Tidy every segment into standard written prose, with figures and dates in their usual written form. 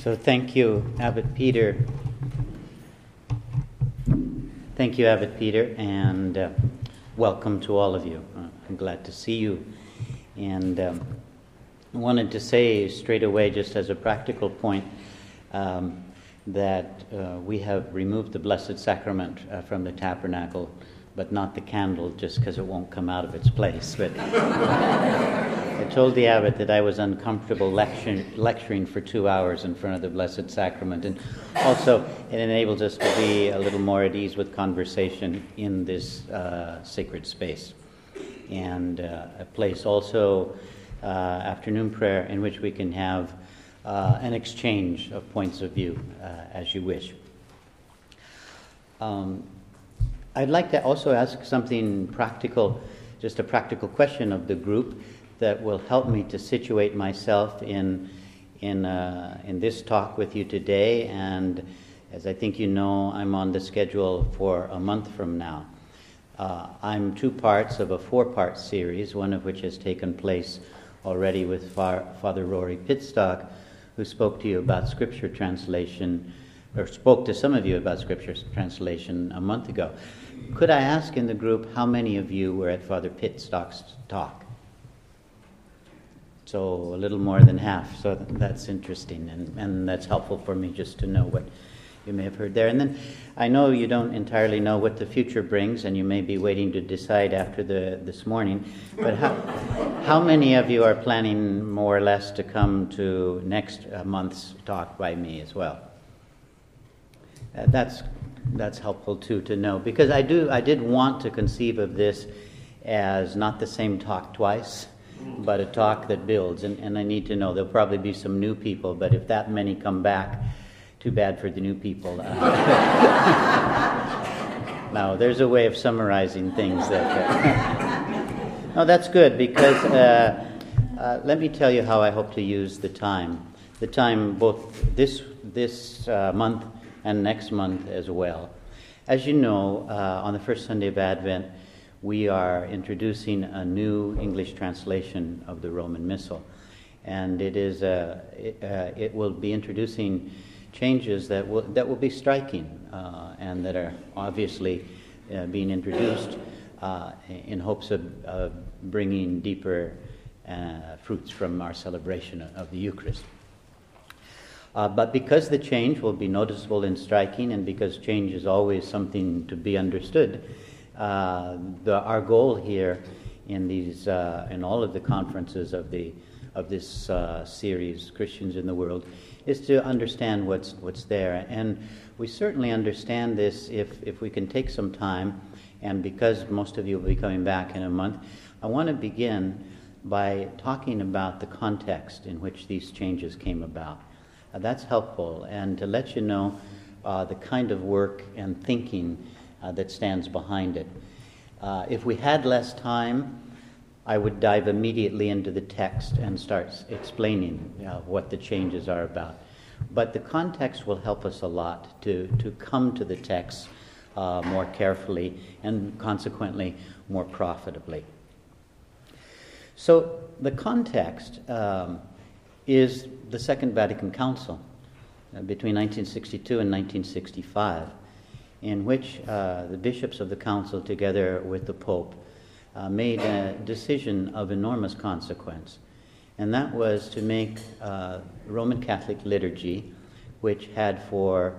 So thank you, Abbot Peter. Thank you, Abbot Peter, and welcome to all of you. I'm glad to see you. And I wanted to say straight away, just as a practical point, that we have removed the Blessed Sacrament from the tabernacle, but not the candle, just because it won't come out of its place. But I told the abbot that I was uncomfortable lecturing for 2 hours in front of the Blessed Sacrament, and also it enables us to be a little more at ease with conversation in this sacred space. And a place also, afternoon prayer, in which we can have an exchange of points of view as you wish. I'd like to also ask something practical, just a practical question of the group that will help me to situate myself in this talk with you today. And as I think you know, I'm on the schedule for a month from now. I'm two parts of a 4-part series, one of which has taken place already with Father Rory Pitstock, who spoke to you about Scripture translation, or spoke to some of you about Scripture translation a month ago. Could I ask in the group how many of you were at Father Pitstock's talk? So a little more than half, so that's interesting, and that's helpful for me just to know what you may have heard there. And then I know you don't entirely know what the future brings, and you may be waiting to decide after this morning, but how many of you are planning more or less to come to next month's talk by me as well? That's helpful too to know, because I did want to conceive of this as not the same talk twice, but a talk that builds, and I need to know there'll probably be some new people, but if that many come back, too bad for the new people. Now, there's a way of summarizing things that... No, that's good, because let me tell you how I hope to use the time. The time both this month and next month as well. As you know, on the first Sunday of Advent, we are introducing a new English translation of the Roman Missal, and it will be introducing changes that will be striking and that are obviously being introduced in hopes of bringing deeper fruits from our celebration of the Eucharist. But because the change will be noticeable and striking, and because change is always something to be understood, our goal here in all of the conferences of this series, Christians in the World, is to understand what's there. And we certainly understand this if we can take some time, and because most of you will be coming back in a month, I want to begin by talking about the context in which these changes came about. That's helpful, and to let you know the kind of work and thinking that stands behind it. If we had less time, I would dive immediately into the text and start explaining what the changes are about. But the context will help us a lot to come to the text more carefully and consequently more profitably. So the context is the Second Vatican Council between 1962 and 1965, in which the bishops of the council, together with the Pope, made a decision of enormous consequence, and that was to make Roman Catholic liturgy, which had for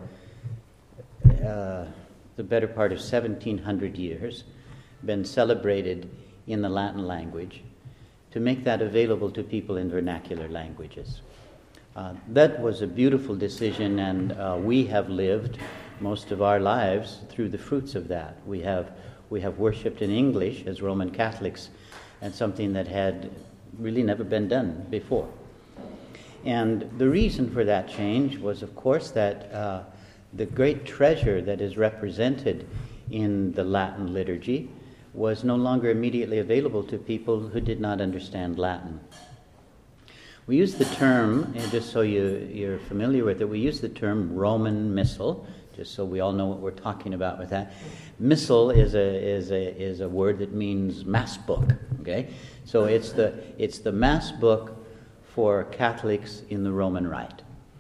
the better part of 1700 years been celebrated in the Latin language, to make that available to people in vernacular languages. That was a beautiful decision, and we have lived most of our lives through the fruits of that. We have worshipped in English as Roman Catholics, and something that had really never been done before. And the reason for that change was, of course, that the great treasure that is represented in the Latin liturgy was no longer immediately available to people who did not understand Latin. We use the term, and just so you're familiar with it, we use the term Roman Missal, just so we all know what we're talking about with that. Missal is a word that means mass book. Okay, so it's the mass book for Catholics in the Roman Rite.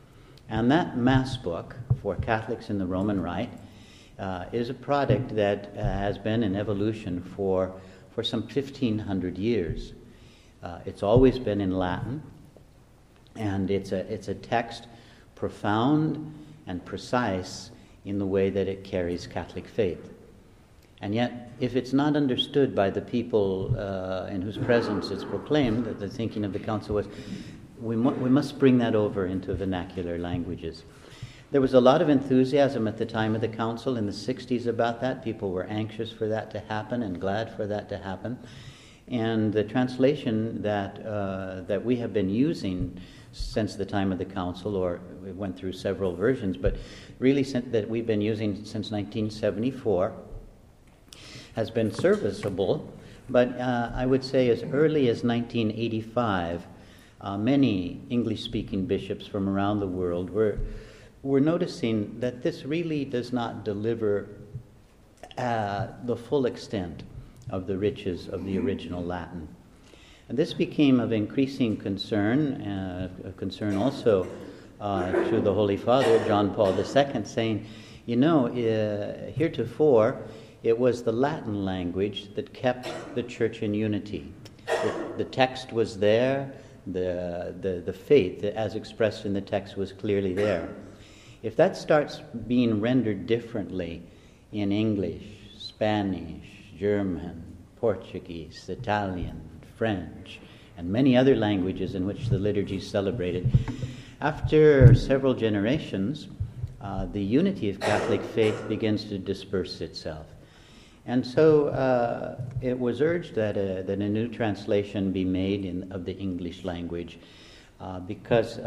And that Mass book for Catholics in the Roman Rite is a product that has been in evolution for some 1,500 years. It's always been in Latin, and it's a text profound and precise in the way that it carries Catholic faith. And yet, if it's not understood by the people in whose presence it's proclaimed, that the thinking of the Council was, we must bring that over into vernacular languages. There was a lot of enthusiasm at the time of the Council in the 60s about that. People were anxious for that to happen and glad for that to happen. And the translation that we have been using since the time of the Council, or we went through several versions, but really that we've been using since 1974, has been serviceable. But I would say as early as 1985, many English-speaking bishops from around the world were noticing that this really does not deliver the full extent of the riches of the original Latin. And this became of increasing concern, a concern also to the Holy Father, John Paul II, saying, heretofore it was the Latin language that kept the Church in unity. The text was there, the faith as expressed in the text was clearly there. If that starts being rendered differently in English, Spanish, German, Portuguese, Italian, French, and many other languages in which the liturgy is celebrated, after several generations, the unity of Catholic faith begins to disperse itself. And so it was urged that a new translation be made of the English language because,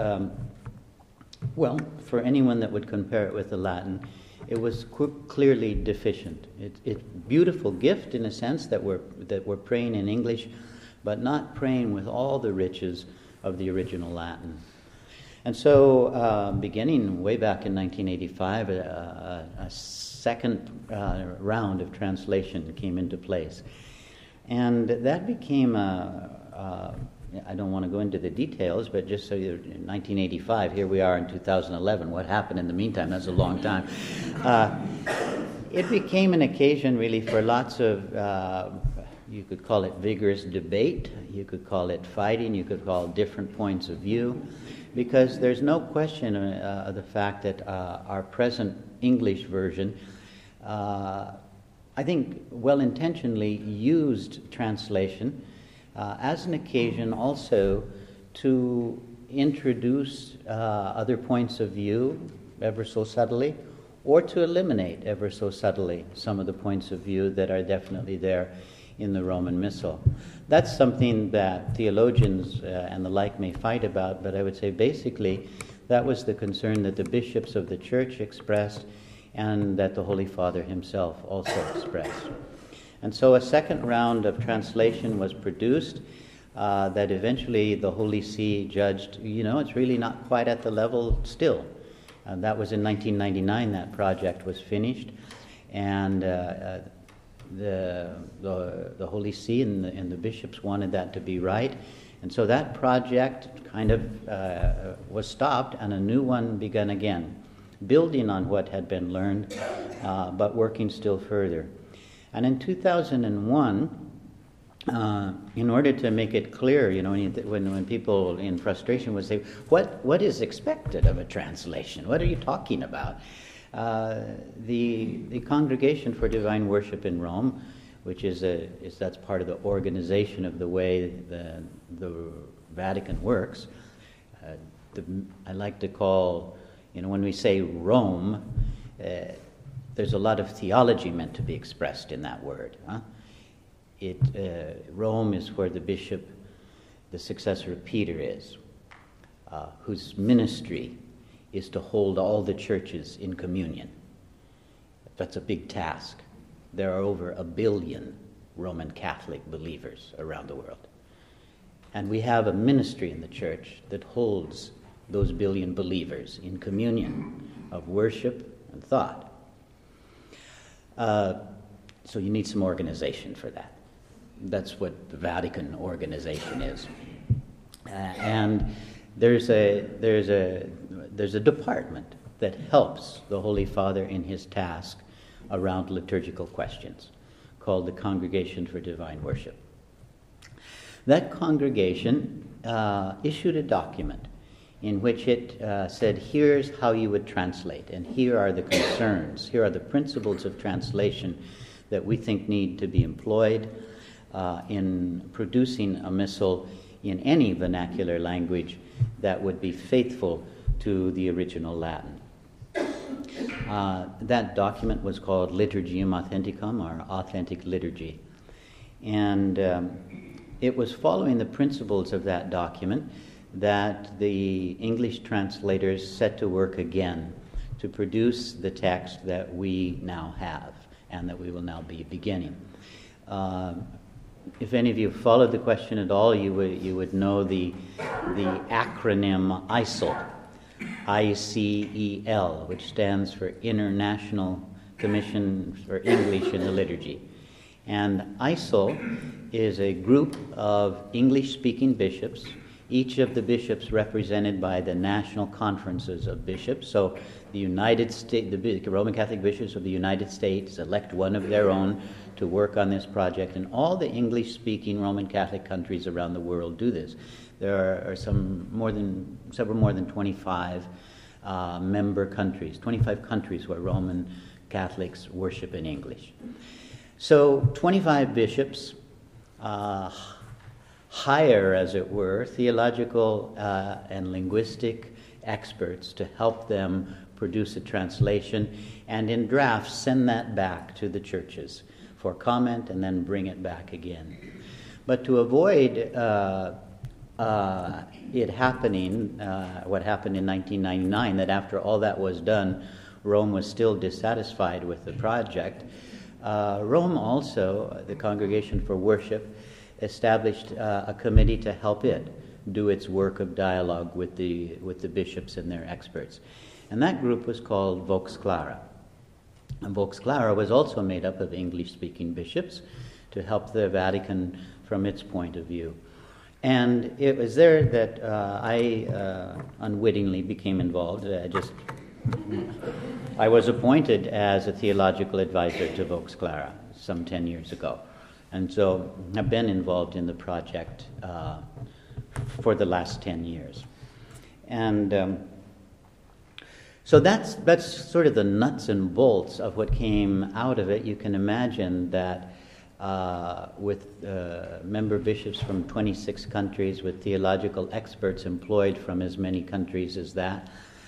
for anyone that would compare it with the Latin, it was clearly deficient. It's a beautiful gift in a sense that we're praying in English, but not praying with all the riches of the original Latin. And so, beginning way back in 1985, a second round of translation came into place. And that became I don't want to go into the details, but just so you're in 1985, here we are in 2011. What happened in the meantime? That's a long time. It became an occasion really for lots of, you could call it vigorous debate, you could call it fighting, you could call it different points of view, because there's no question of the fact that our present English version, I think well-intentionally used translation as an occasion also to introduce other points of view ever so subtly, or to eliminate ever so subtly some of the points of view that are definitely there in the Roman Missal. That's something that theologians and the like may fight about, but I would say basically that was the concern that the bishops of the Church expressed and that the Holy Father himself also expressed. And so a second round of translation was produced that eventually the Holy See judged, it's really not quite at the level still. That was in 1999 that project was finished. And the Holy See and the bishops wanted that to be right. And so that project kind of was stopped and a new one began again, building on what had been learned, but working still further. And in 2001, in order to make it clear, when people in frustration would say, what is expected of a translation? What are you talking about? The Congregation for Divine Worship in Rome, which that's part of the organization of the way the Vatican works. I like to call, when we say Rome, there's a lot of theology meant to be expressed in that word. Rome is where the bishop, the successor of Peter, is, whose ministry is to hold all the churches in communion. That's a big task. There are over 1 billion Roman Catholic believers around the world. And we have a ministry in the church that holds those 1 billion believers in communion of worship and thought. So you need some organization for that. That's what the Vatican organization is. And there's a there's a department that helps the Holy Father in his task around liturgical questions called the Congregation for Divine Worship. That congregation issued a document in which it said, here's how you would translate, and here are the concerns, here are the principles of translation that we think need to be employed in producing a missal in any vernacular language that would be faithful to the original Latin. That document was called Liturgium Authenticum, or Authentic Liturgy. And it was following the principles of that document that the English translators set to work again to produce the text that we now have and that we will now be beginning. If any of you followed the question at all, you would know the acronym ICEL, ICEL, which stands for International Commission for English in the Liturgy. And ICEL is a group of English-speaking bishops, each of the bishops represented by the national conferences of bishops. So the United States, the Roman Catholic bishops of the United States elect one of their own to work on this project, and all the English-speaking Roman Catholic countries around the world do this. There are several more than 25 member countries, 25 countries where Roman Catholics worship in English. So 25 bishops hire, as it were, theological and linguistic experts to help them produce a translation, and in drafts send that back to the churches for comment and then bring it back again. But to avoid it happening, what happened in 1999, that after all that was done, Rome was still dissatisfied with the project, Rome also, the Congregation for Worship, established a committee to help it do its work of dialogue with the bishops and their experts. And that group was called Vox Clara. And Vox Clara was also made up of English-speaking bishops to help the Vatican from its point of view. And it was there that I unwittingly became involved. I was appointed as a theological advisor to Vox Clara some 10 years ago. And so I've been involved in the project for the last 10 years. And so that's sort of the nuts and bolts of what came out of it. You can imagine that with member bishops from 26 countries, with theological experts employed from as many countries as that,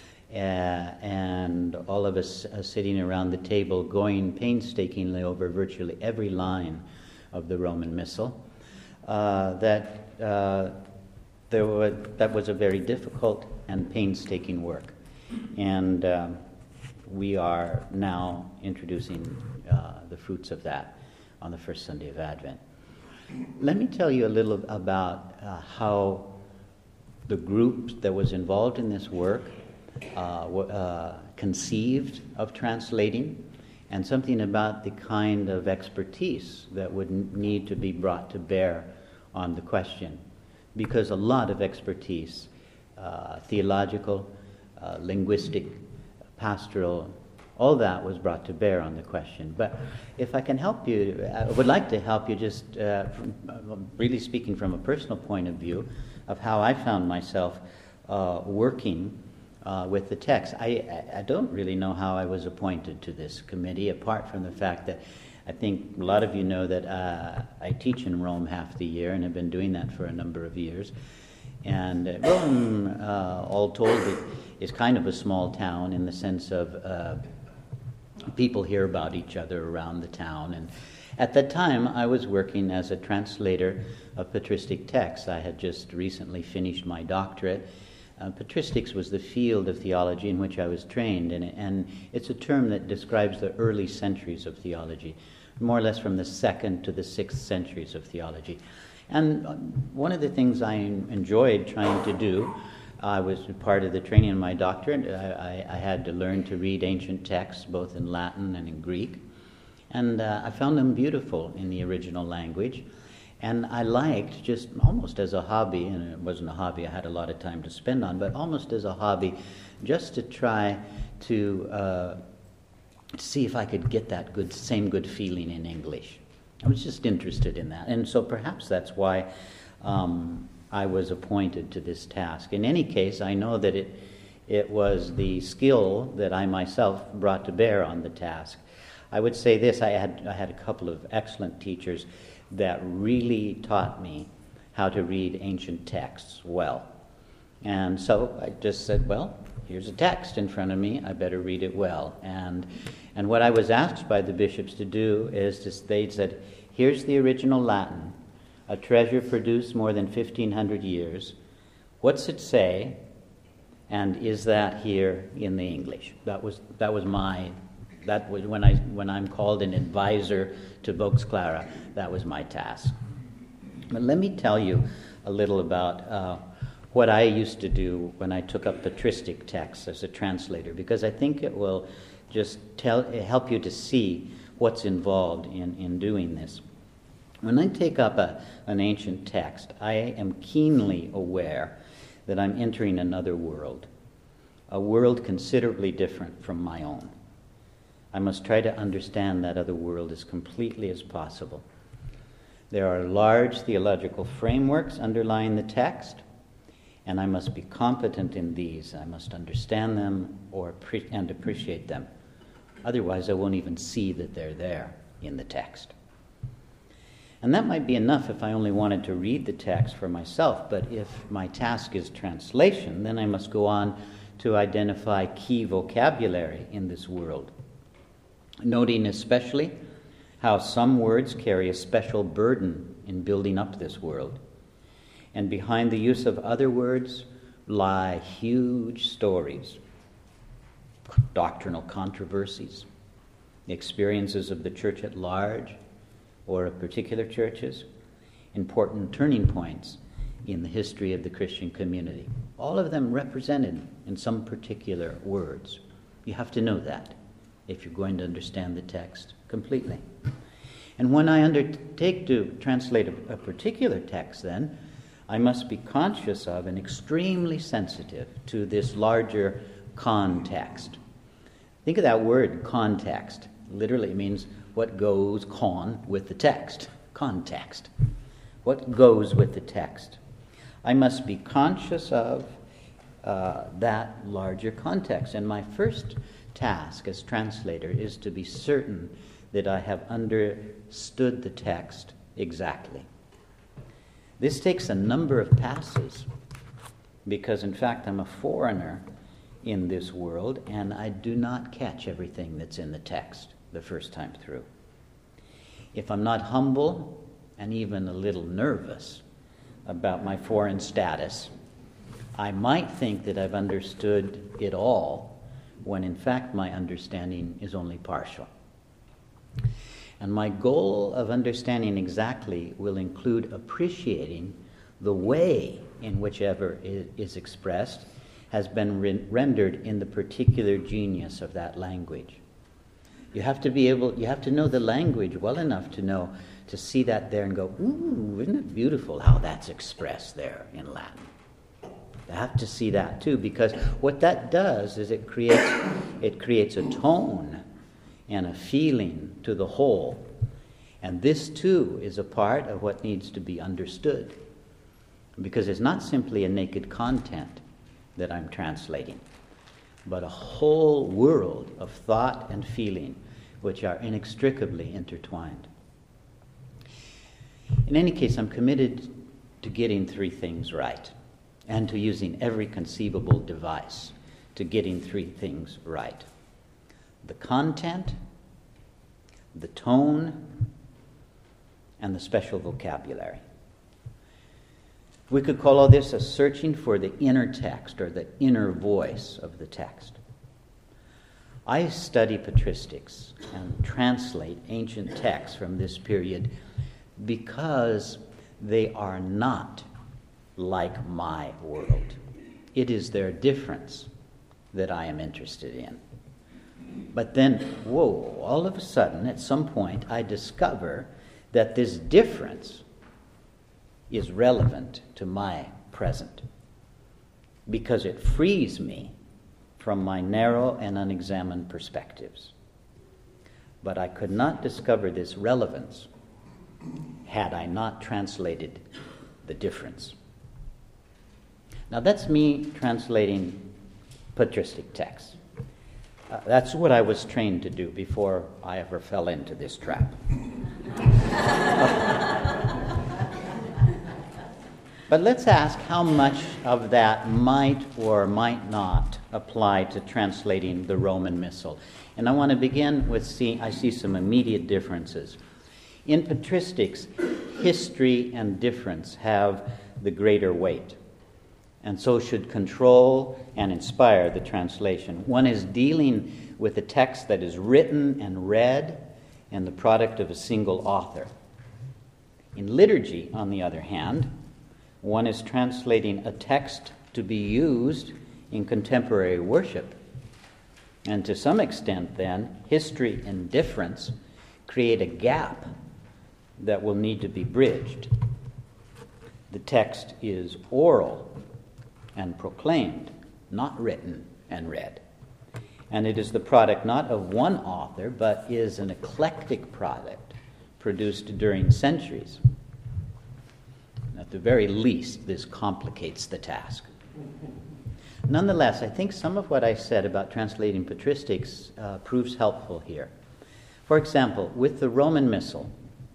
and all of us sitting around the table going painstakingly over virtually every line of the Roman Missal, that was a very difficult and painstaking work. And we are now introducing the fruits of that on the first Sunday of Advent. Let me tell you a little about how the group that was involved in this work conceived of translating, and something about the kind of expertise that would need to be brought to bear on the question. Because a lot of expertise, theological, linguistic, pastoral, all that was brought to bear on the question. But if I can help you, I would like to help you just really speaking from a personal point of view of how I found myself working with the text. I don't really know how I was appointed to this committee, apart from the fact that I think a lot of you know that I teach in Rome half the year and have been doing that for a number of years. And Rome, all told, is kind of a small town in the sense of people hear about each other around the town. And at that time, I was working as a translator of patristic texts. I had just recently finished my doctorate. Patristics was the field of theology in which I was trained, and it's a term that describes the early centuries of theology, more or less from the 2nd to the 6th centuries of theology. And one of the things I enjoyed trying to do, I was part of the training in my doctorate. I had to learn to read ancient texts, both in Latin and in Greek, and I found them beautiful in the original language. And I liked, just almost as a hobby, and it wasn't a hobby I had a lot of time to spend on, but almost as a hobby, just to try to see if I could get that same good feeling in English. I was just interested in that. And so perhaps that's why I was appointed to this task. In any case, I know that it was the skill that I myself brought to bear on the task. I would say this, I had a couple of excellent teachers that really taught me how to read ancient texts well. And so I just said, well, here's a text in front of me, I better read it well. And what I was asked by the bishops to do is they said, here's the original Latin, a treasure produced more than 1,500 years. What's it say? And is that here in the English? That was when I'm called an advisor to Vox Clara, that was my task. But let me tell you a little about what I used to do when I took up patristic texts as a translator, because I think it will just help you to see what's involved in doing this. When I take up an ancient text, I am keenly aware that I'm entering another world, a world considerably different from my own. I must try to understand that other world as completely as possible. There are large theological frameworks underlying the text, and I must be competent in these. I must understand them and appreciate them. Otherwise, I won't even see that they're there in the text. And that might be enough if I only wanted to read the text for myself, but if my task is translation, then I must go on to identify key vocabulary in this world, noting especially how some words carry a special burden in building up this world. And behind the use of other words lie huge stories, doctrinal controversies, the experiences of the church at large, or of particular churches, important turning points in the history of the Christian community. All of them represented in some particular words. You have to know that if you're going to understand the text completely. And when I undertake to translate a particular text, then, I must be conscious of and extremely sensitive to this larger context. Think of that word, context. Literally means what goes with the text. Context. What goes with the text. I must be conscious of that larger context. And my first task as translator is to be certain that I have understood the text exactly. This takes a number of passes because, in fact, I'm a foreigner in this world and I do not catch everything that's in the text the first time through. If I'm not humble and even a little nervous about my foreign status, I might think that I've understood it all when in fact my understanding is only partial. And my goal of understanding exactly will include appreciating the way in whichever is expressed has been rendered in the particular genius of that language. You have to know the language well enough to see that there and go, ooh, isn't it beautiful how that's expressed there in Latin? You have to see that too, because what that does is it creates a tone and a feeling to the whole. And this too is a part of what needs to be understood, because it's not simply a naked content that I'm translating, but a whole world of thought and feeling which are inextricably intertwined. In any case, I'm committed to getting three things right and to using every conceivable device to getting three things right: the content, the tone, and the special vocabulary. We could call all this a searching for the inner text or the inner voice of the text. I study patristics and translate ancient texts from this period because they are not like my world. It is their difference that I am interested in. But then, all of a sudden, at some point, I discover that this difference is relevant to my present because it frees me from my narrow and unexamined perspectives. But I could not discover this relevance had I not translated the difference. Now that's me translating patristic texts. That's what I was trained to do before I ever fell into this trap. But let's ask how much of that might or might not apply to translating the Roman Missal. And I want to begin with I see some immediate differences. In patristics, history and difference have the greater weight, and so should control and inspire the translation. One is dealing with a text that is written and read and the product of a single author. In liturgy, on the other hand, one is translating a text to be used in contemporary worship. And to some extent, then, history and difference create a gap that will need to be bridged. The text is oral and proclaimed, not written and read. And it is the product not of one author, but is an eclectic product produced during centuries. At the very least, this complicates the task. Nonetheless, I think some of what I said about translating patristics proves helpful here. For example, with the Roman Missal,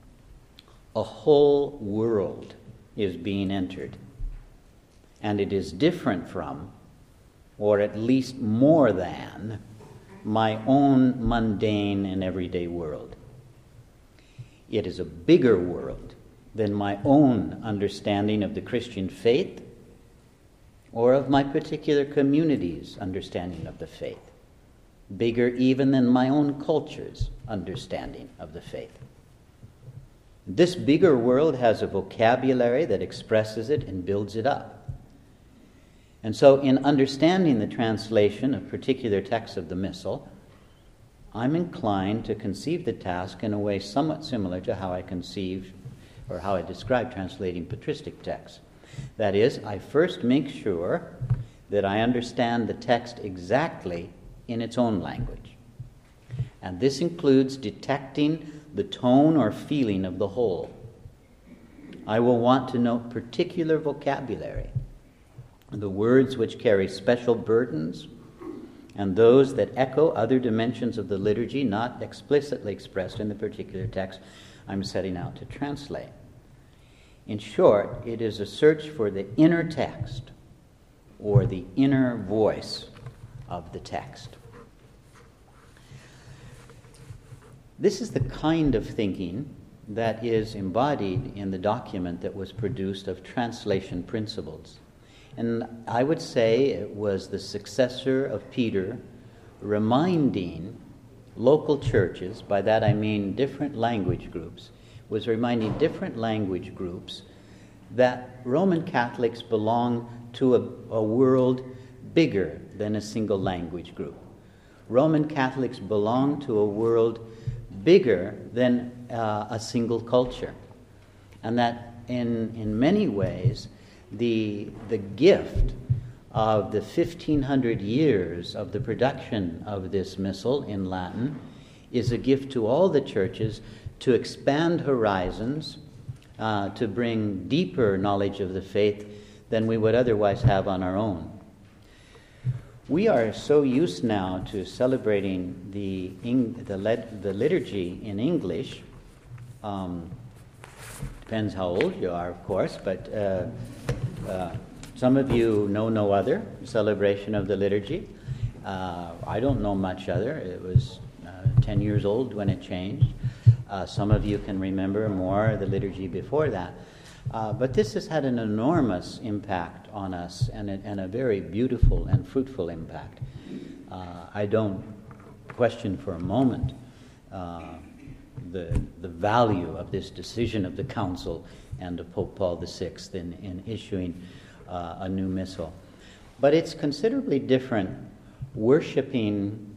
a whole world is being entered, and it is different from, or at least more than, my own mundane and everyday world. It is a bigger world than my own understanding of the Christian faith or of my particular community's understanding of the faith. Bigger even than my own culture's understanding of the faith. This bigger world has a vocabulary that expresses it and builds it up. And so in understanding the translation of particular texts of the Missal, I'm inclined to conceive the task in a way somewhat similar to how I conceive or how I describe translating patristic texts. That is, I first make sure that I understand the text exactly in its own language. And this includes detecting the tone or feeling of the whole. I will want to note particular vocabulary, the words which carry special burdens, and those that echo other dimensions of the liturgy not explicitly expressed in the particular text I'm setting out to translate. In short, it is a search for the inner text or the inner voice of the text. This is the kind of thinking that is embodied in the document that was produced of translation principles. And I would say it was the successor of Peter reminding local churches, by that I mean different language groups, was reminding different language groups that Roman Catholics belong to a world bigger than a single language group. Roman Catholics belong to a world bigger than a single culture. And that in many ways, the gift of the 1,500 years of the production of this missal in Latin is a gift to all the churches to expand horizons, to bring deeper knowledge of the faith than we would otherwise have on our own. We are so used now to celebrating the liturgy in English. Depends how old you are, of course, but some of you know no other celebration of the liturgy. I don't know much other. It was 10 years old when it changed. Some of you can remember more the liturgy before that. But this has had an enormous impact on us, and a very beautiful and fruitful impact. I don't question for a moment the value of this decision of the Council and of Pope Paul VI in issuing a new missal. But it's considerably different worshiping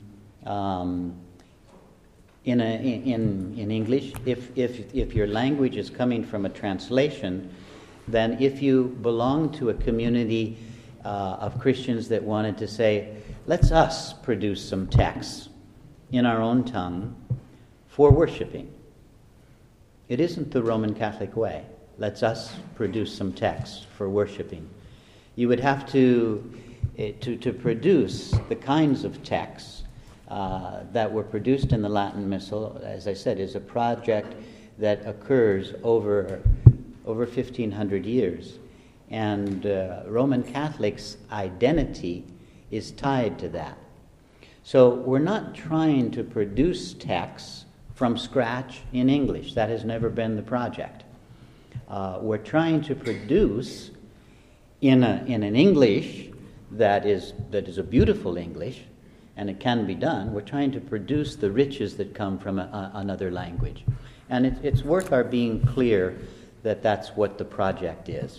in English, if your language is coming from a translation, than if you belong to a community of Christians that wanted to say, let's us produce some texts in our own tongue for worshiping. It isn't the Roman Catholic way. Let's us produce some texts for worshiping. You would have to produce the kinds of texts that were produced in the Latin Missal, as I said, is a project that occurs over 1,500 years. And Roman Catholics' identity is tied to that. So we're not trying to produce texts from scratch in English. That has never been the project. We're trying to produce in an English that is a beautiful English, and it can be done. We're trying to produce the riches that come from another language. And it's worth our being clear that that's what the project is.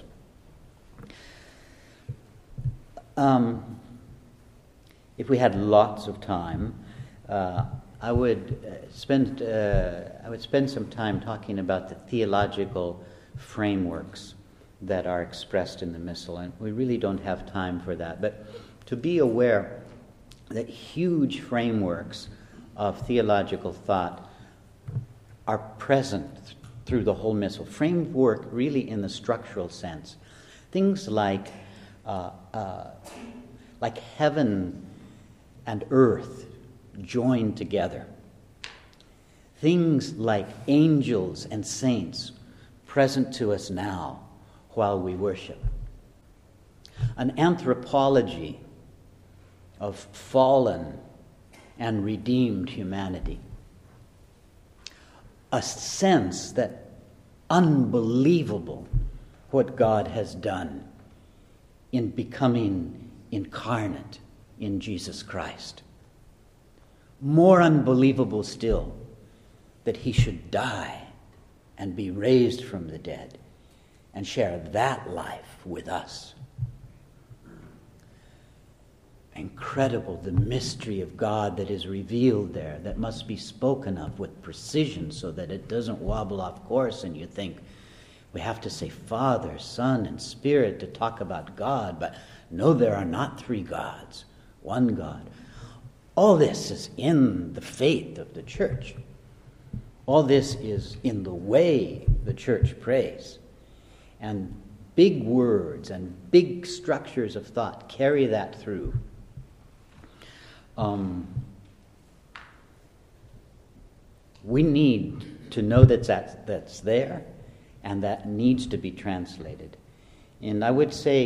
If we had lots of time, I would spend some time talking about the theological frameworks that are expressed in the Missal, and we really don't have time for that. But to be aware that huge frameworks of theological thought are present through the whole Missal. Framework really in the structural sense. Things like heaven and earth joined together. Things like angels and saints present to us now while we worship. An anthropology of fallen and redeemed humanity. A sense that unbelievable what God has done in becoming incarnate in Jesus Christ. More unbelievable still that he should die and be raised from the dead and share that life with us. Incredible, the mystery of God that is revealed there, that must be spoken of with precision so that it doesn't wobble off course and you think we have to say Father, Son, and Spirit to talk about God, but no, there are not three gods, one God. All this is in the faith of the church. All this is in the way the church prays. And big words and big structures of thought carry that through. We need to know that's there, and that needs to be translated. And I would say,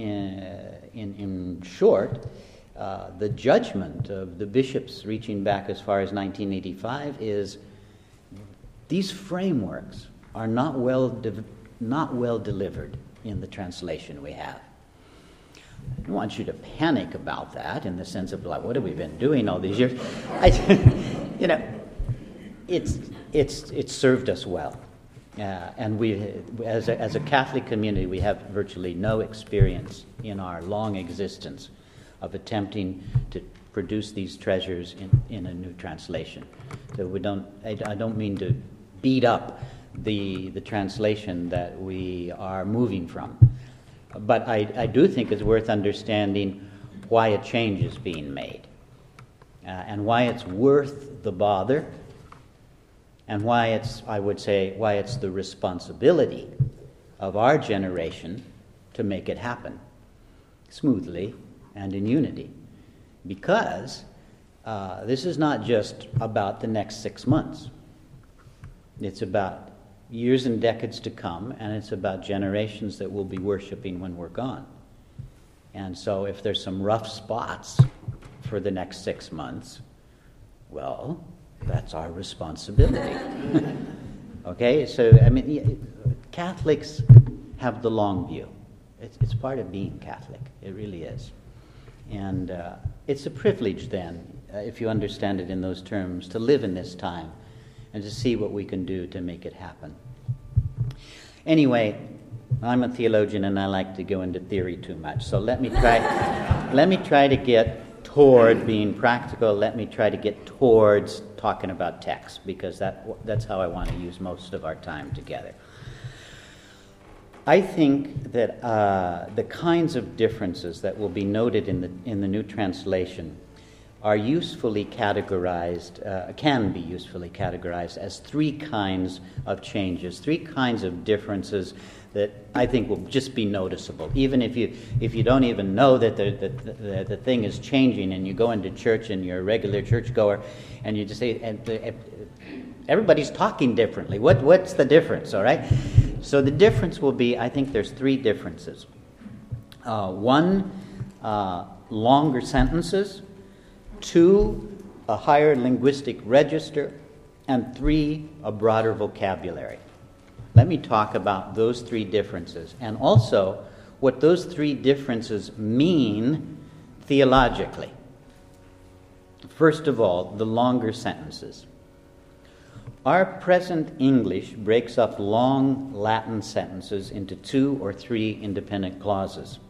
in short, the judgment of the bishops reaching back as far as 1985 is these frameworks are not well delivered in the translation we have. I don't want you to panic about that in the sense of like, what have we been doing all these years? It's served us well, and we, as a Catholic community, we have virtually no experience in our long existence of attempting to produce these treasures in a new translation. So I don't mean to beat up the translation that we are moving from. But I do think it's worth understanding why a change is being made, and why it's worth the bother, and why it's the responsibility of our generation to make it happen smoothly and in unity. Because this is not just about the next 6 months. It's about years and decades to come, and it's about generations that will be worshiping when we're gone. And so if there's some rough spots for the next 6 months, well, that's our responsibility. Okay, so Catholics have the long view. It's part of being Catholic. It really is. And it's a privilege then, if you understand it in those terms, to live in this time and to see what we can do to make it happen. Anyway, I'm a theologian and I like to go into theory too much. So let me try to get toward being practical. Let me try to get towards talking about text, because that's how I want to use most of our time together. I think that the kinds of differences that will be noted in the New Translation are usefully categorized, can be usefully categorized as three kinds of changes, three kinds of differences that I think will just be noticeable. Even if you don't even know that the thing is changing, and you go into church and you're a regular churchgoer, and you just say, everybody's talking differently. What's the difference, all right? So the difference will be, I think there's three differences. One, longer sentences. Two, a higher linguistic register. And three, a broader vocabulary. Let me talk about those three differences, and also what those three differences mean theologically. First of all, the longer sentences. Our present English breaks up long Latin sentences into 2 or 3 independent clauses.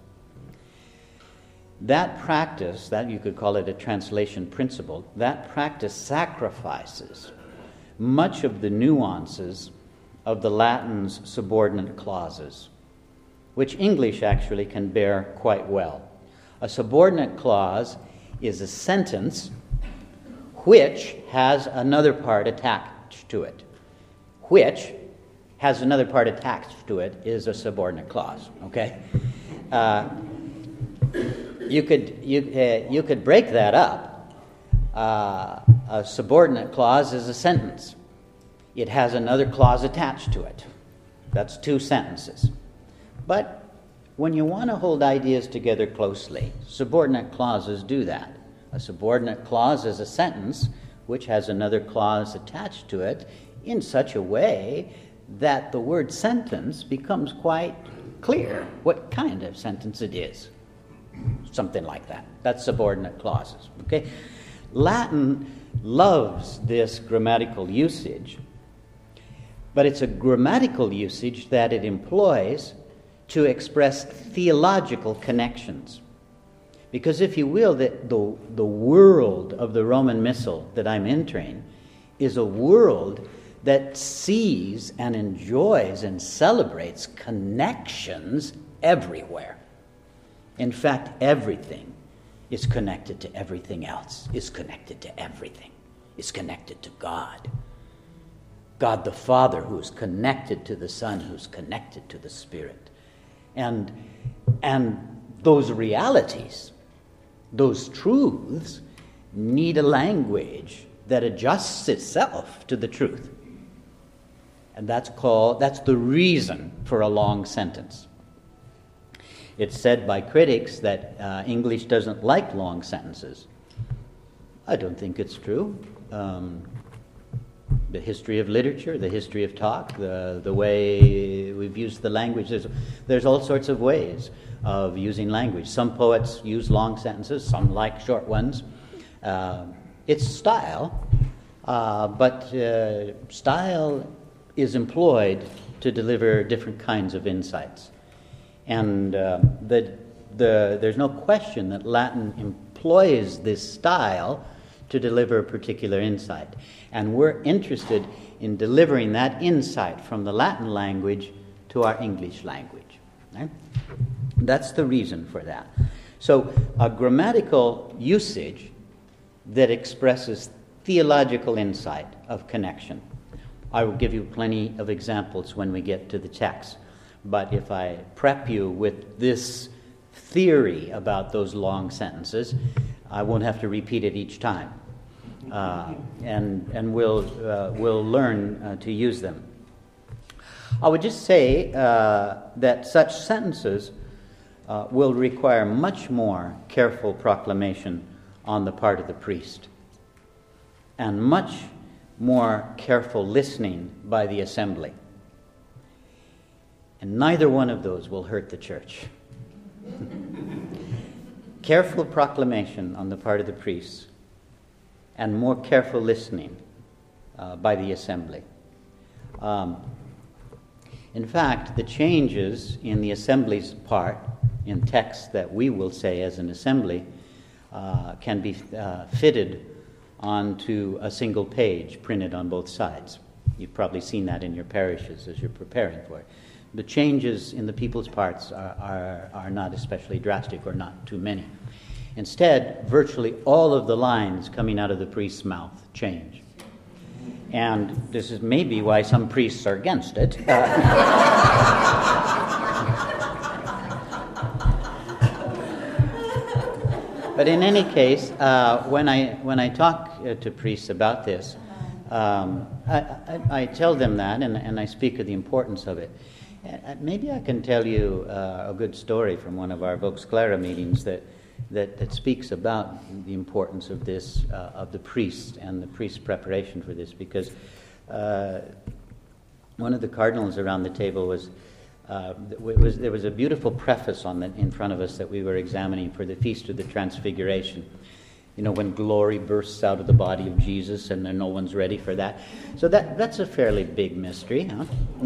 That practice, that you could call it a translation principle, that practice sacrifices much of the nuances of the Latin's subordinate clauses, which English actually can bear quite well. A subordinate clause is a sentence which has another part attached to it. Which has another part attached to it is a subordinate clause, okay? You could break that up. A subordinate clause is a sentence. It has another clause attached to it. That's 2 sentences. But when you want to hold ideas together closely, subordinate clauses do that. A subordinate clause is a sentence which has another clause attached to it in such a way that the word sentence becomes quite clear what kind of sentence it is. Something like that. That's subordinate clauses. Okay? Latin loves this grammatical usage, but it's a grammatical usage that it employs to express theological connections. Because if you will, the world of the Roman Missal that I'm entering is a world that sees and enjoys and celebrates connections everywhere. In fact, everything is connected to everything else, is connected to everything, is connected to God. God the Father, who is connected to the Son, who's connected to the Spirit. And those realities, those truths, need a language that adjusts itself to the truth. And that's the reason for a long sentence. It's said by critics that English doesn't like long sentences. I don't think it's true. The history of literature, the history of talk, the way we've used the language, there's all sorts of ways of using language. Some poets use long sentences, some like short ones. It's style, but style is employed to deliver different kinds of insights. And there's no question that Latin employs this style to deliver a particular insight. And we're interested in delivering that insight from the Latin language to our English language. Right? That's the reason for that. So a grammatical usage that expresses theological insight of connection. I will give you plenty of examples when we get to the text. But if I prep you with this theory about those long sentences, I won't have to repeat it each time. And we'll learn to use them. I would just say that such sentences will require much more careful proclamation on the part of the priest, and much more careful listening by the assembly. And neither one of those will hurt the church. Careful proclamation on the part of the priests, and more careful listening by the assembly. In fact, the changes in the assembly's part, in text that we will say as an assembly, can be fitted onto a single page printed on both sides. You've probably seen that in your parishes as you're preparing for it. The changes in the people's parts are not especially drastic or not too many. Instead, virtually all of the lines coming out of the priest's mouth change. And this is maybe why some priests are against it. But in any case, when I talk to priests about this, I tell them that, and I speak of the importance of it. Maybe I can tell you a good story from one of our Vox Clara meetings that speaks about the importance of this, of the priest and the priest's preparation for this, because one of the cardinals around the table there was a beautiful preface in front of us that we were examining for the Feast of the Transfiguration. You know, when glory bursts out of the body of Jesus and then no one's ready for that. So that's a fairly big mystery, huh?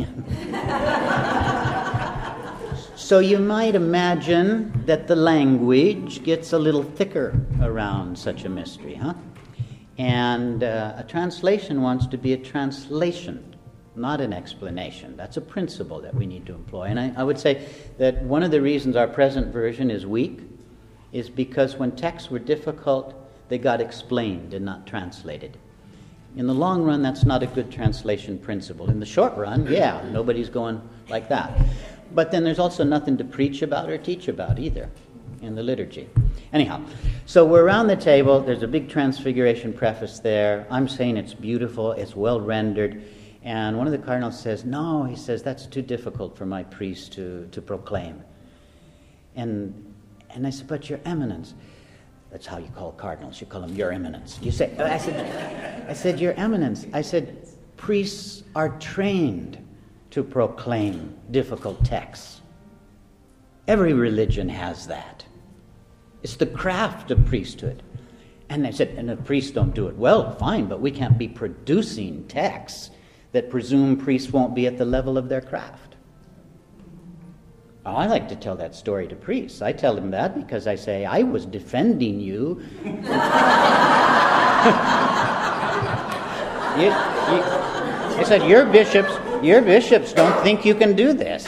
So you might imagine that the language gets a little thicker around such a mystery, huh? And a translation wants to be a translation, not an explanation. That's a principle that we need to employ. And I would say that one of the reasons our present version is weak is because when texts were difficult, they got explained and not translated. In the long run, that's not a good translation principle. In the short run, yeah, nobody's going like that. But then there's also nothing to preach about or teach about either in the liturgy. Anyhow, so we're around the table. There's a big Transfiguration preface there. I'm saying it's beautiful, it's well rendered. And one of the cardinals says, no, he says, that's too difficult for my priest to proclaim. And I said, but Your Eminence. That's how you call cardinals. You call them Your Eminence. I said, Your Eminence. I said, priests are trained to proclaim difficult texts. Every religion has that. It's the craft of priesthood. And I said, and the priests don't do it well, fine, but we can't be producing texts that presume priests won't be at the level of their craft. I like to tell that story to priests. I tell them that because I say, I was defending you. I said, your bishops don't think you can do this.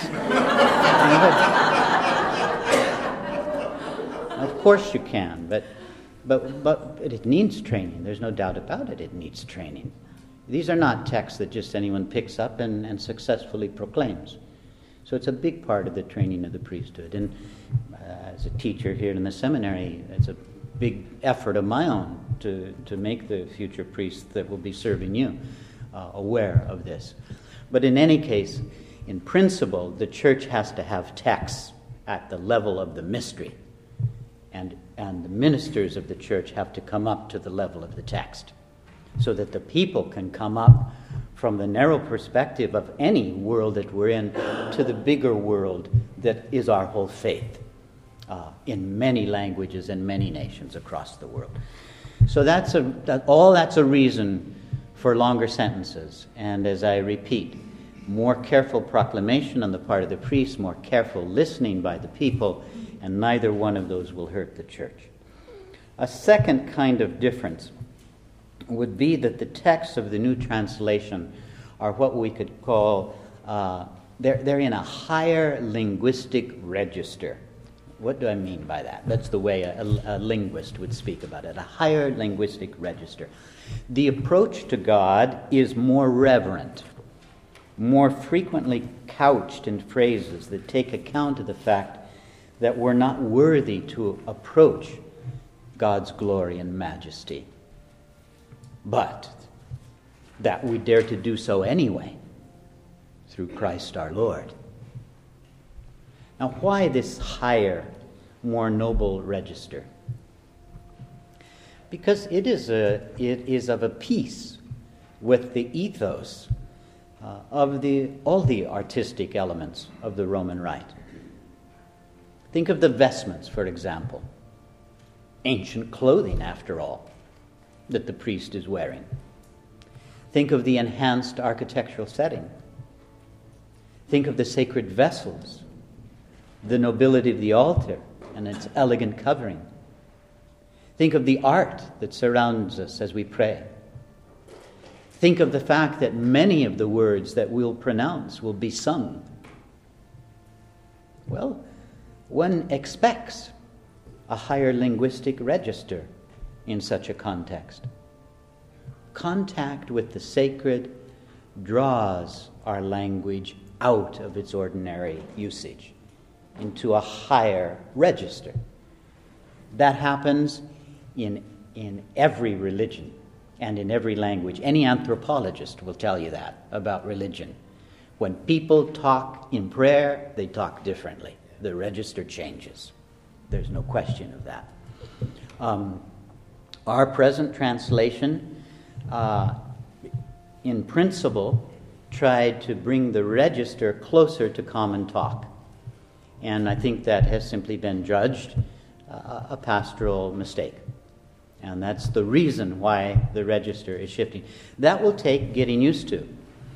Of course you can, but it needs training. There's no doubt about it. It needs training. These are not texts that just anyone picks up and successfully proclaims. So it's a big part of the training of the priesthood. And as a teacher here in the seminary, it's a big effort of my own to make the future priests that will be serving you aware of this. But in any case, in principle, the church has to have texts at the level of the mystery. And the ministers of the church have to come up to the level of the text, so that the people can come up from the narrow perspective of any world that we're in to the bigger world that is our whole faith in many languages and many nations across the world. So that's a reason for longer sentences. And as I repeat, more careful proclamation on the part of the priest, more careful listening by the people, and neither one of those will hurt the church. A second kind of difference would be that the texts of the New Translation are what we could call, they're in a higher linguistic register. What do I mean by that? That's the way a linguist would speak about it, a higher linguistic register. The approach to God is more reverent, more frequently couched in phrases that take account of the fact that we're not worthy to approach God's glory and majesty, but that we dare to do so anyway through Christ our Lord. Now, why this higher, more noble register? Because it is of a piece with the ethos of all the artistic elements of the Roman Rite. Think of the vestments, for example. Ancient clothing, after all, that the priest is wearing. Think of the enhanced architectural setting. Think of the sacred vessels, the nobility of the altar and its elegant covering. Think of the art that surrounds us as we pray. Think of the fact that many of the words that we'll pronounce will be sung Well, one expects a higher linguistic register in such a context. Contact with the sacred draws our language out of its ordinary usage into a higher register. That happens in every religion and in every language. Any anthropologist will tell you that about religion. When people talk in prayer, they talk differently. The register changes. There's no question of that. Our present translation, in principle, tried to bring the register closer to common talk. And I think that has simply been judged a pastoral mistake. And that's the reason why the register is shifting. That will take getting used to.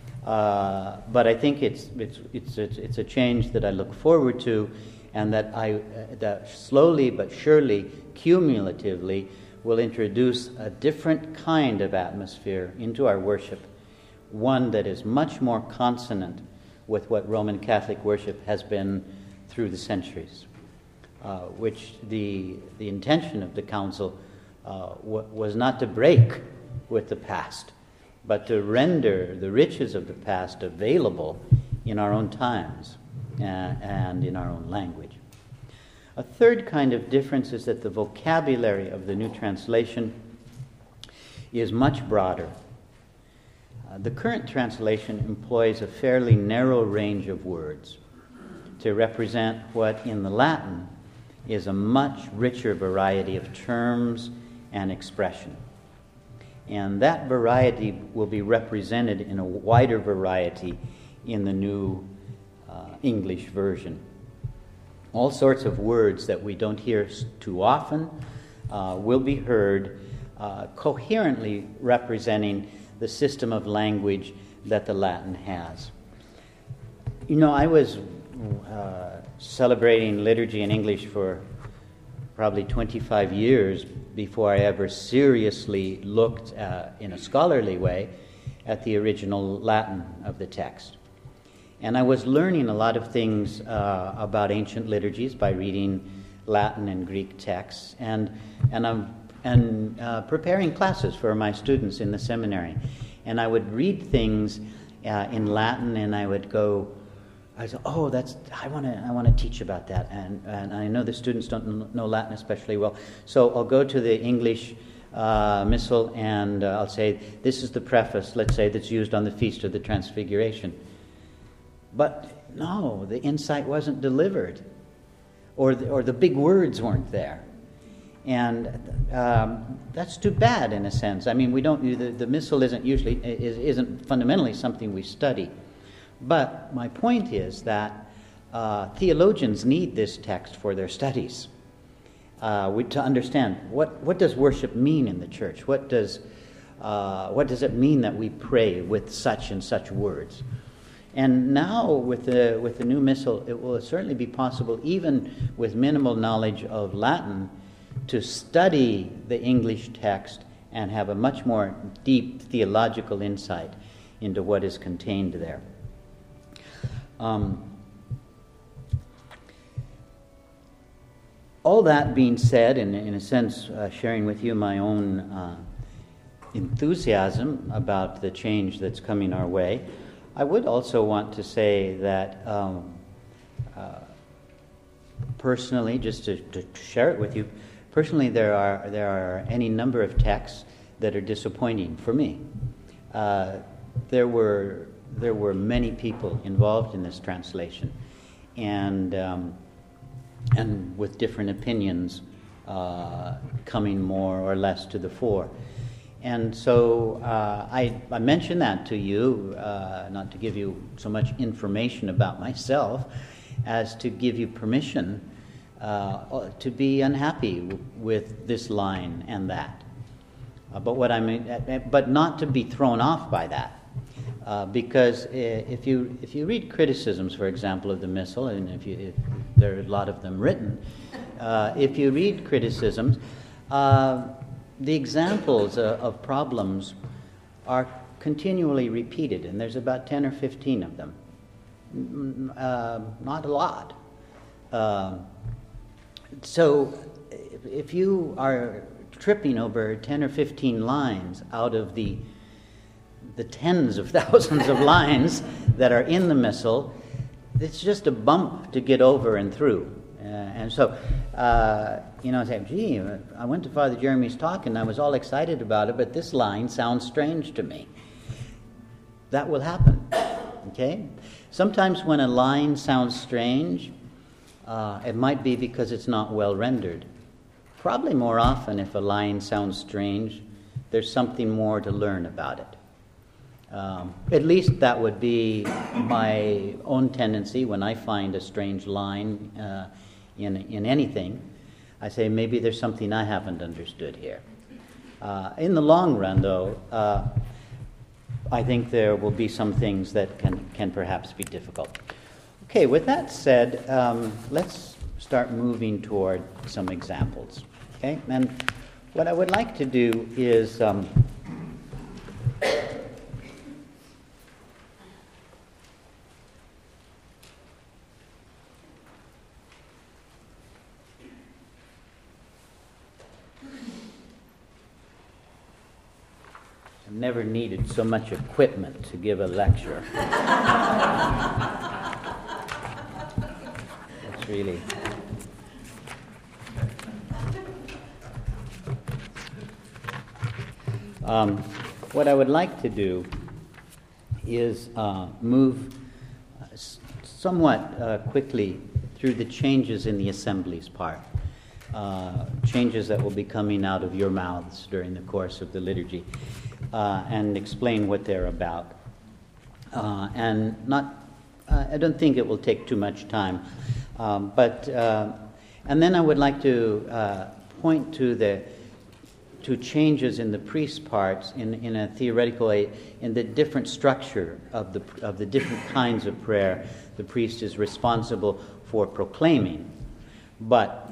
But I think it's a change that I look forward to, and that slowly but surely, cumulatively, will introduce a different kind of atmosphere into our worship, one that is much more consonant with what Roman Catholic worship has been through the centuries, which the intention of the Council was not to break with the past, but to render the riches of the past available in our own times and in our own language. A third kind of difference is that the vocabulary of the New Translation is much broader. The current translation employs a fairly narrow range of words to represent what in the Latin is a much richer variety of terms and expression. And that variety will be represented in a wider variety in the new English version. All sorts of words that we don't hear too often will be heard coherently representing the system of language that the Latin has. You know, I was celebrating liturgy in English for probably 25 years before I ever seriously looked in a scholarly way at the original Latin of the text. And I was learning a lot of things about ancient liturgies by reading Latin and Greek texts, and preparing classes for my students in the seminary. And I would read things in Latin, and I would go, I said, "Oh, I want to teach about that." And I know the students don't know Latin especially well, so I'll go to the English missal, and I'll say, "This is the preface, let's say, that's used on the Feast of the Transfiguration." But no, the insight wasn't delivered, or the big words weren't there, and that's too bad in a sense. I mean, we don't. The missal isn't fundamentally something we study, but my point is that theologians need this text for their studies to understand what does worship mean in the church. What does it mean that we pray with such and such words? And now, with the new missal, it will certainly be possible, even with minimal knowledge of Latin, to study the English text and have a much more deep theological insight into what is contained there. All that being said, and in a sense sharing with you my own enthusiasm about the change that's coming our way, I would also want to say that personally, just to share it with you, personally there are any number of texts that are disappointing for me. There were many people involved in this translation, and with different opinions coming more or less to the fore. And so I mention that to you, not to give you so much information about myself, as to give you permission to be unhappy with this line and that. But not to be thrown off by that, because if you read criticisms, for example, of the Missal, and if there are a lot of them written, if you read criticisms, the examples of problems are continually repeated, and there's about 10 or 15 of them. Not a lot. So if you are tripping over 10 or 15 lines out of the tens of thousands of lines that are in the missal, it's just a bump to get over and through. And so, I say, gee, I went to Father Jeremy's talk and I was all excited about it, but this line sounds strange to me. That will happen, okay? Sometimes when a line sounds strange, it might be because it's not well rendered. Probably more often, if a line sounds strange, there's something more to learn about it. At least that would be my own tendency when I find a strange line in anything. I say, maybe there's something I haven't understood here. In the long run, though, I think there will be some things that can perhaps be difficult. Okay, with that said, let's start moving toward some examples. Okay, and what I would like to do is I've never needed so much equipment to give a lecture. It's really... what I would like to do is move somewhat quickly through the changes in the assemblies part. Changes that will be coming out of your mouths during the course of the liturgy. And explain what they're about. I don't think it will take too much time. And then I would like to point to changes in the priest's parts in a theoretical way, in the different structure of the different kinds of prayer the priest is responsible for proclaiming. But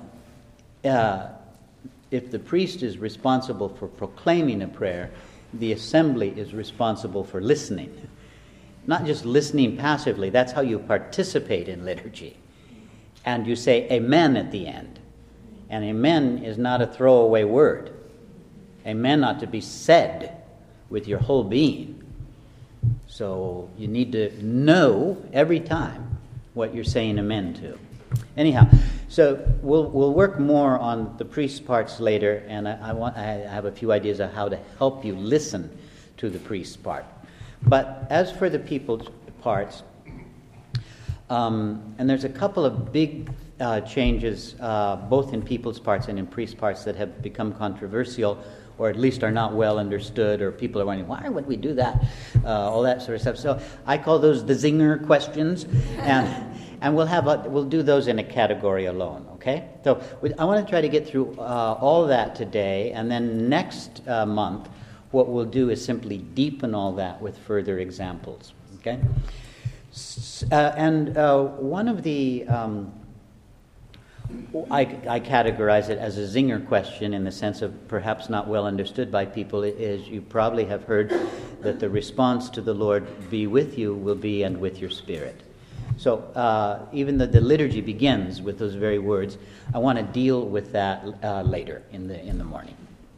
if the priest is responsible for proclaiming a prayer, the assembly is responsible for listening. Not just listening passively, that's how you participate in liturgy. And you say amen at the end. And amen is not a throwaway word. Amen ought to be said with your whole being. So you need to know every time what you're saying amen to. Anyhow, so we'll work more on the priest's parts later, and I have a few ideas of how to help you listen to the priest's part. But as for the people's parts, and there's a couple of big changes, both in people's parts and in priest's parts, that have become controversial, or at least are not well understood, or people are wondering, why would we do that? All that sort of stuff. So I call those the zinger questions, and we'll do those in a category alone, okay? So I want to try to get through all that today, and then next month, what we'll do is simply deepen all that with further examples, okay? One of the... I categorize it as a zinger question in the sense of perhaps not well understood by people, is you probably have heard that the response to the Lord be with you will be and with your spirit. So even though the liturgy begins with those very words, I want to deal with that later in the morning.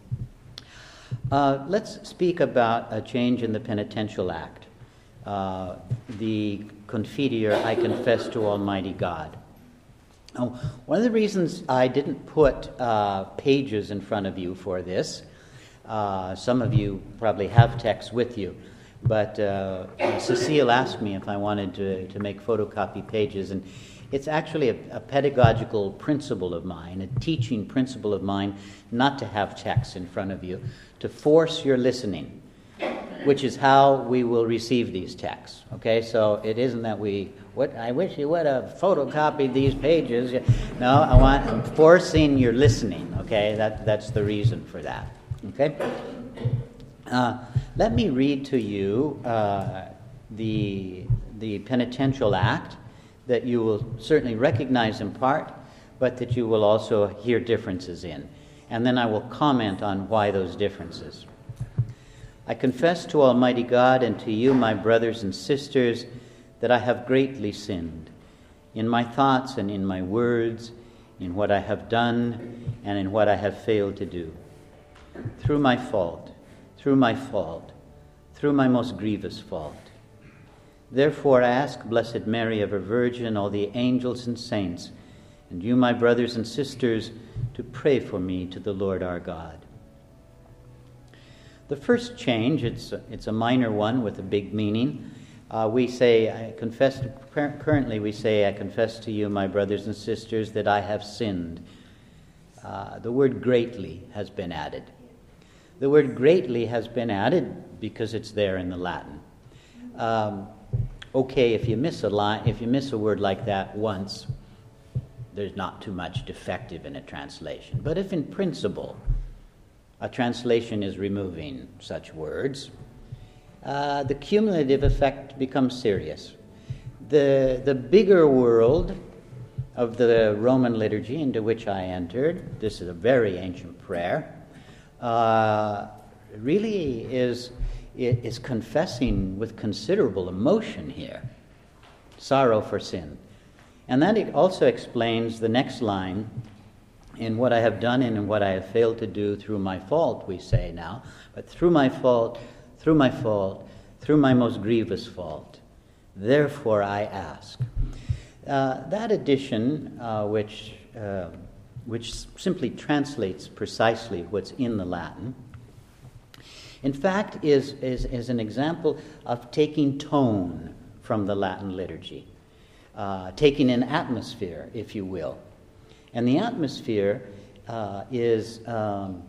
Let's speak about a change in the penitential act. The Confiteor, I confess to Almighty God. Now, one of the reasons I didn't put pages in front of you for this, some of you probably have texts with you, but Cecile asked me if I wanted to make photocopy pages, and it's actually a pedagogical principle of mine, a teaching principle of mine, not to have texts in front of you, to force your listening, which is how we will receive these texts. Okay, so it isn't that I wish you would have photocopied these pages. No, I'm forcing your listening. Okay, that's the reason for that. Okay, let me read to you the penitential act that you will certainly recognize in part, but that you will also hear differences in, and then I will comment on why those differences. I confess to Almighty God and to you, my brothers and sisters, that I have greatly sinned in my thoughts and in my words, in what I have done and in what I have failed to do. Through my fault, through my fault, through my most grievous fault. Therefore I ask Blessed Mary, ever Virgin, all the angels and saints, and you, my brothers and sisters, to pray for me to the Lord our God. The first change, it's a minor one with a big meaning. We say, I confess to you, my brothers and sisters, that I have sinned. The word greatly has been added. The word greatly has been added because it's there in the Latin. Okay, if you miss a word like that once, there's not too much defective in a translation. But if in principle a translation is removing such words, the cumulative effect becomes serious. The bigger world of the Roman liturgy into which I entered, this is a very ancient prayer, really is confessing with considerable emotion here, sorrow for sin. And that it also explains the next line, in what I have done and in what I have failed to do through my fault, we say now, but through my fault, through my fault, through my most grievous fault. Therefore I ask. That addition, which simply translates precisely what's in the Latin, in fact is an example of taking tone from the Latin liturgy, taking an atmosphere, if you will. And the atmosphere is I'm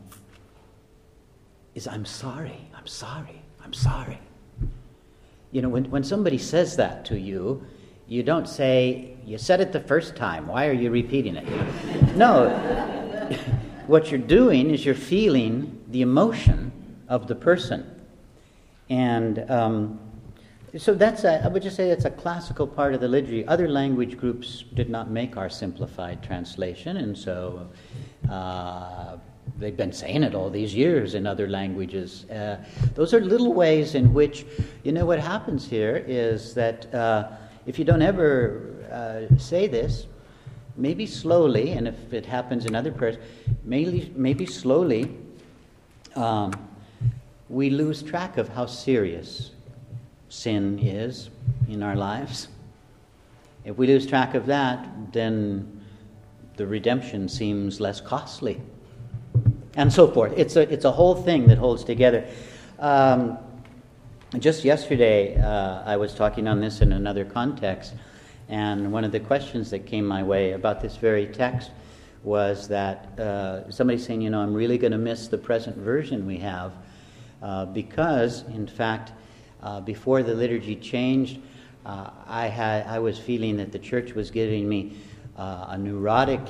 sorry, I'm sorry, I'm sorry. You know, when somebody says that to you, you don't say, you said it the first time, why are you repeating it? No, what you're doing is you're feeling the emotion of the person. And so I would just say that's a classical part of the liturgy. Other language groups did not make our simplified translation, and so they've been saying it all these years in other languages. Those are little ways in which, you know, what happens here is that if you don't ever say this, maybe slowly, and if it happens in other prayers, maybe slowly, we lose track of how serious sin is in our lives. If we lose track of that, then the redemption seems less costly, and so forth. It's a whole thing that holds together. Just yesterday, I was talking on this in another context, and one of the questions that came my way about this very text was that somebody saying, you know, I'm really going to miss the present version we have because, in fact, before the liturgy changed, I was feeling that the church was giving me a neurotic,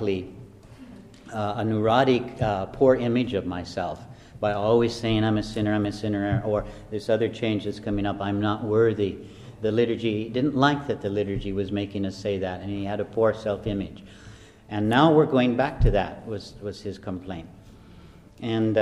poor image of myself by always saying I'm a sinner, or this other change that's coming up, I'm not worthy. The liturgy didn't like that the liturgy was making us say that, and he had a poor self-image. And now we're going back to that, was his complaint. And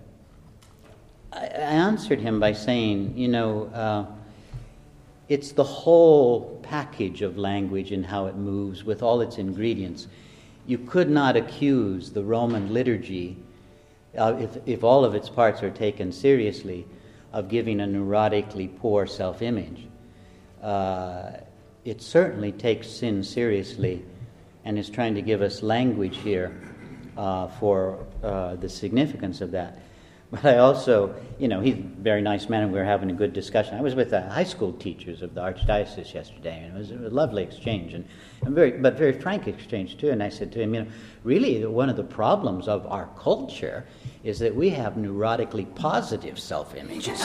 I answered him by saying, you know, it's the whole package of language and how it moves with all its ingredients. You could not accuse the Roman liturgy, if all of its parts are taken seriously, of giving a neurotically poor self-image. It certainly takes sin seriously and is trying to give us language here for the significance of that. But I also, you know, he's a very nice man, and we were having a good discussion. I was with the high school teachers of the Archdiocese yesterday, and it was a lovely exchange, and very frank exchange too. And I said to him, you know, really one of the problems of our culture is that we have neurotically positive self-images.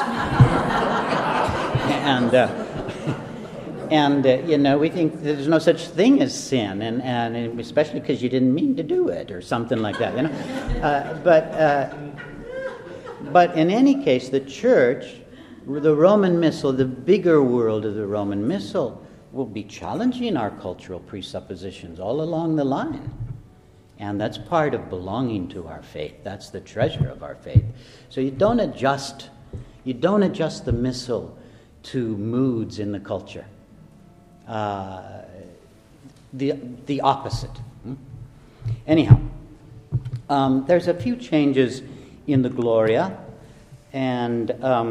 And you know, we think there's no such thing as sin, and especially because you didn't mean to do it or something like that, you know. But in any case, the Church, the Roman Missal, the bigger world of the Roman Missal, will be challenging our cultural presuppositions all along the line. And that's part of belonging to our faith. That's the treasure of our faith. So you don't adjust the Missal to moods in the culture. the opposite. Anyhow, there's a few changes in the Gloria, and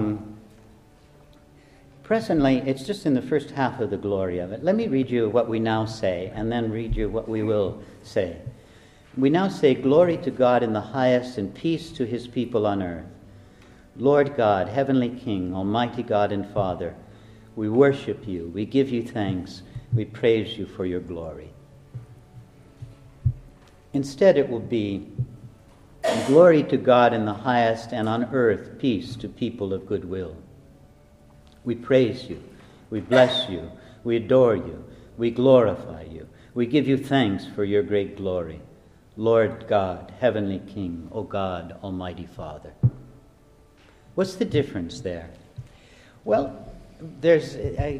presently it's just in the first half of the Gloria. But let me read you what we now say, and then read you what we will say. We now say, "Glory to God in the highest, and peace to his people on earth. Lord God, heavenly King, almighty God and Father, we worship you, we give you thanks, we praise you for your glory." Instead, it will be, "Glory to God in the highest, and on earth peace to people of good will. We praise you, we bless you, we adore you, we glorify you, we give you thanks for your great glory. Lord God, heavenly King, O God, almighty Father." What's the difference there? Well, there's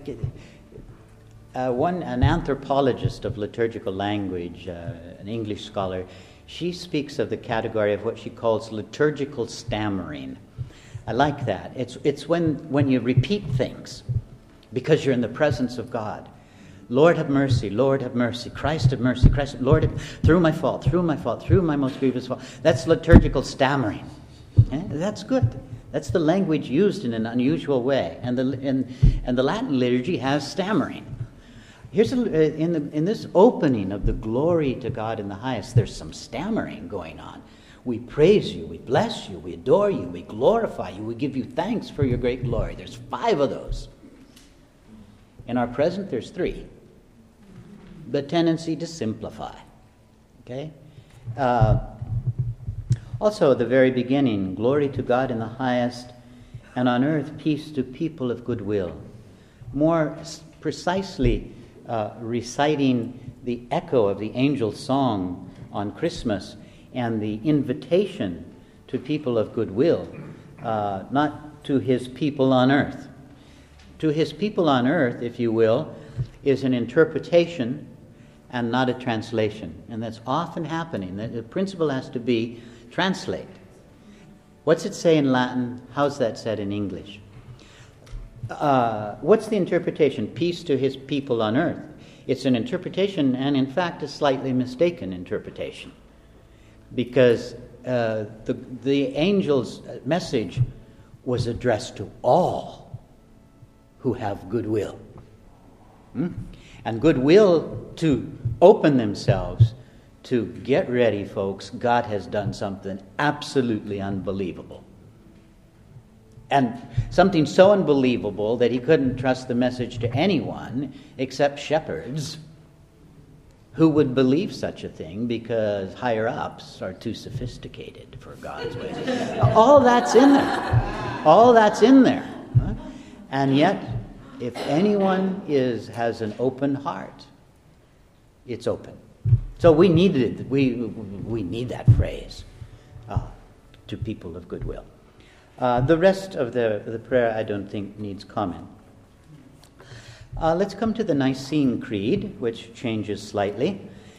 an anthropologist of liturgical language, an English scholar. She speaks of the category of what she calls liturgical stammering. I like that. It's when you repeat things because you're in the presence of God. Lord have mercy, Lord have mercy, Christ have mercy, Christ, Lord, through my fault, through my most grievous fault. That's liturgical stammering. That's good. That's the language used in an unusual way, and the Latin liturgy has stammering. Here's in this opening of the glory to God in the highest, there's some stammering going on. We praise you, we bless you, we adore you, we glorify you, we give you thanks for your great glory. There's 5 of those. In our present, there's 3. The tendency to simplify. Okay? Also, at the very beginning, glory to God in the highest, and on earth peace to people of good will. More precisely reciting the echo of the angel's song on Christmas and the invitation to people of good will, not to his people on earth. To his people on earth, if you will, is an interpretation and not a translation. And that's often happening. The principle has to be translate. What's it say in Latin? How's that said in English? What's the interpretation? Peace to his people on earth. It's an interpretation, and in fact a slightly mistaken interpretation. Because the angel's message was addressed to all who have goodwill. And goodwill to open themselves to get ready, folks. God has done something absolutely unbelievable. And something so unbelievable that he couldn't trust the message to anyone except shepherds who would believe such a thing because higher-ups are too sophisticated for God's ways. All that's in there. All that's in there. And yet, if anyone has an open heart, it's open. So we need that phrase to people of goodwill. The rest of the prayer I don't think needs comment. Let's come to the Nicene Creed, which changes slightly.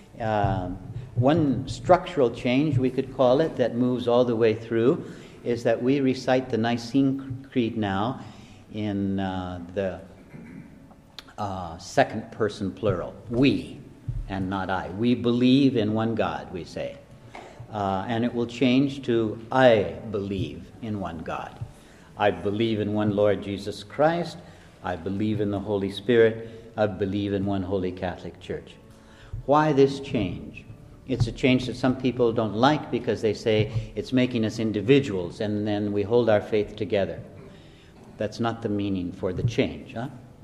One structural change, we could call it, that moves all the way through, is that we recite the Nicene Creed now in the second person plural. We, and not I. We believe in one God, we say. And it will change to I believe in one God. I believe in one Lord Jesus Christ. I believe in the Holy Spirit. I believe in one Holy Catholic Church. Why this change? It's a change that some people don't like because they say it's making us individuals and then we hold our faith together. That's not the meaning for the change.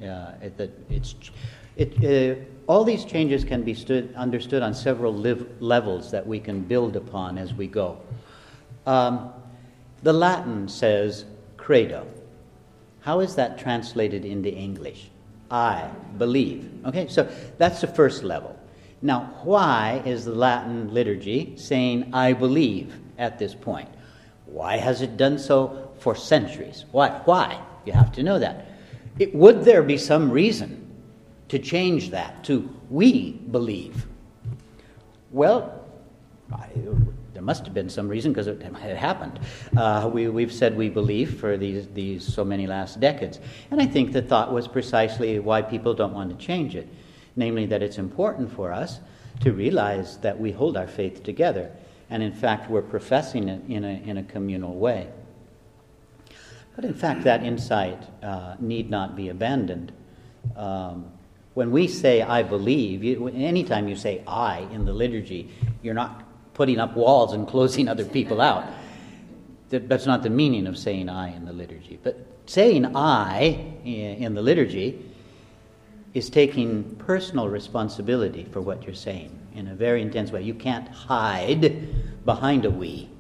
All these changes can be understood on several levels that we can build upon as we go. The Latin says credo. How is that translated into English? I believe. Okay, so that's the first level. Now, why is the Latin liturgy saying I believe at this point? Why has it done so for centuries? Why? You have to know that. Would there be some reason to change that to we believe? Well, there must have been some reason because it happened. We've said we believe for these so many last decades. And I think the thought was precisely why people don't want to change it. namely that it's important for us to realize that we hold our faith together, and in fact we're professing it in a communal way. But in fact that insight need not be abandoned. When we say I believe, anytime you say I in the liturgy, you're not putting up walls and closing other people out. That's not the meaning of saying I in the liturgy. But saying I in the liturgy is taking personal responsibility for what you're saying in a very intense way. You can't hide behind a we,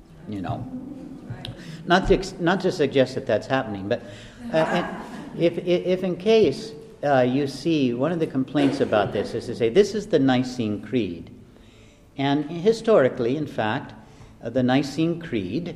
Not to suggest that that's happening, but if in case you see one of the complaints about this is to say this is the Nicene Creed. And historically, in fact, the Nicene Creed,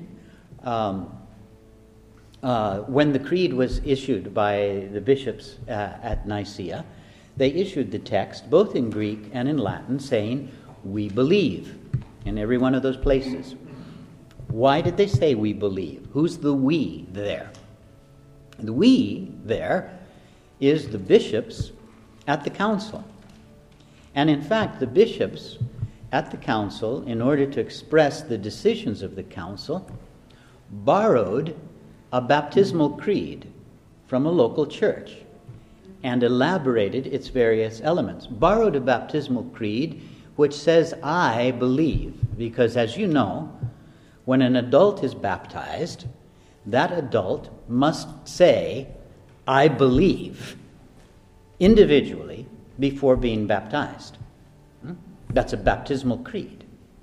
when the creed was issued by the bishops at Nicaea, they issued the text both in Greek and in Latin saying, "We believe," in every one of those places. Why did they say we believe? Who's the we there? The we there is the bishops at the council. And in fact, the bishops at the council, in order to express the decisions of the council, borrowed a baptismal creed from a local church and elaborated its various elements. Borrowed a baptismal creed which says, "I believe," because as you know, when an adult is baptized, that adult must say, "I believe," individually before being baptized. That's a baptismal creed.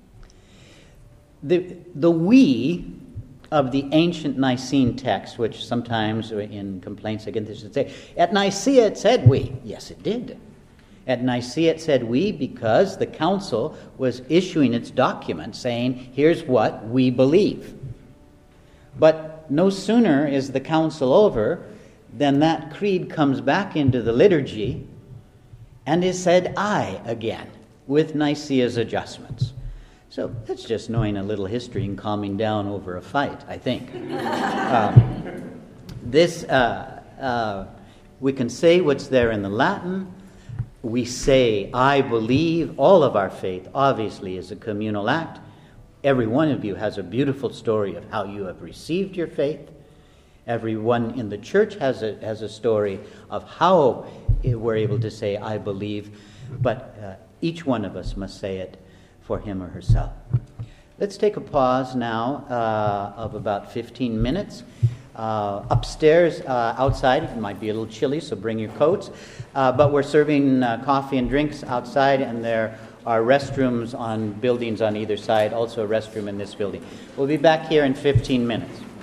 The we of the ancient Nicene text, which sometimes in complaints against this would say, at Nicaea it said we. Yes, it did. At Nicaea it said we because the council was issuing its document saying, here's what we believe. But no sooner is the council over than that creed comes back into the liturgy and is said I again with Nicaea's adjustments. So that's just knowing a little history and calming down over a fight, I think. We can say what's there in the Latin. We say, I believe. All of our faith, obviously, is a communal act. Every one of you has a beautiful story of how you have received your faith. Everyone in the church has a story of how we're able to say, I believe. But each one of us must say it for him or herself. Let's take a pause now of about 15 minutes. Upstairs, outside, it might be a little chilly, so bring your coats. But we're serving coffee and drinks outside, and there are restrooms on buildings on either side, also a restroom in this building. We'll be back here in 15 minutes.